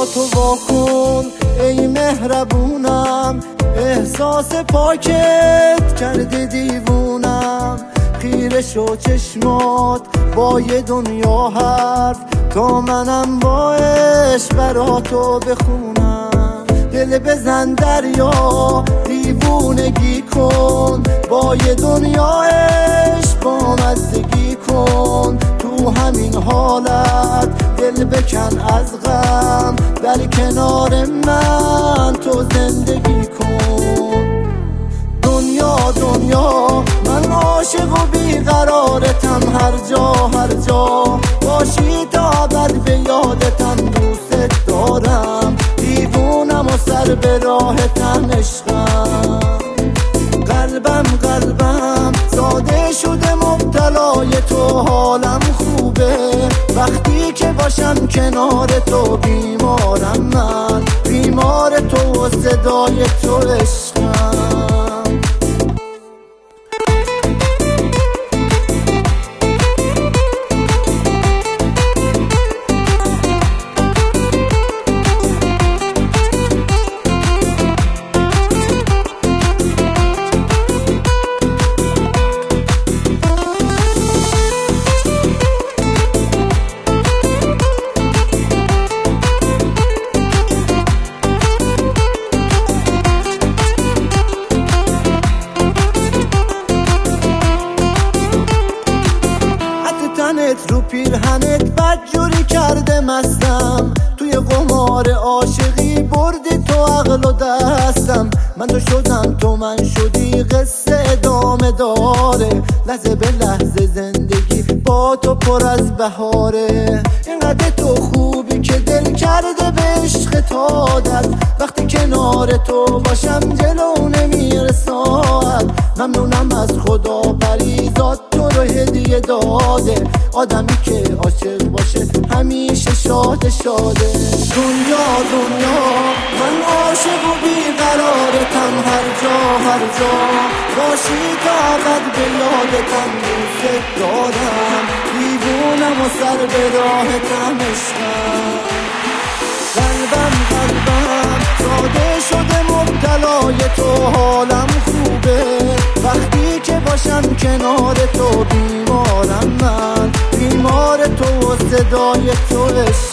تو واکن ای مهربونم، احساس پاکت کرده دیوونم. خیره شو چشمات با یه دنیا حرف، تا منم با عشق برا تو بخونم. دل بزن دریا دیوونگی کن، با یه دنیا عشق با مزدگی کن. تو همین حالت دل بکن از غم، در کنار من تو زندگی کن. دنیا دنیا من عاشق و بیقرارتم، هر جا باشی تا ابد به یادتم. دوست دارم دیوونم و سر به راهتم عشقم. قلبم ساده شده مبتلای تو، حالم خوبه وقتی که باشم کنار تو. بیمارم من بیمار تو و صدای تو عشقم. رو پیرهنت بدجوری کرده مستم، توی قمار عاشقی بردی تو عقل و دستم. من تو شدم تو من شدی، قصه ادامه داره. لحظه به لحظه زندگی با تو پر از بهاره. اینقدر تو خوبی که دل کرده به عشق تادت، وقتی کنار تو باشم جلو نمیرساد. ممنونم از خدا پریزاد تو رو هدیه داده، آدمی که عاشق باشه همیشه شاده. دنیا من عاشق و بیقرارتم، هر جا باشی تا ابد به یادتم. دوست دارم دیوونم و سر به راهتم عشقم. قلبم ساده شده مبتلای تو، حالم خوبه وقتی که باشم کنار تو. بیمارم من بیمار تو و صدای تو عشقم.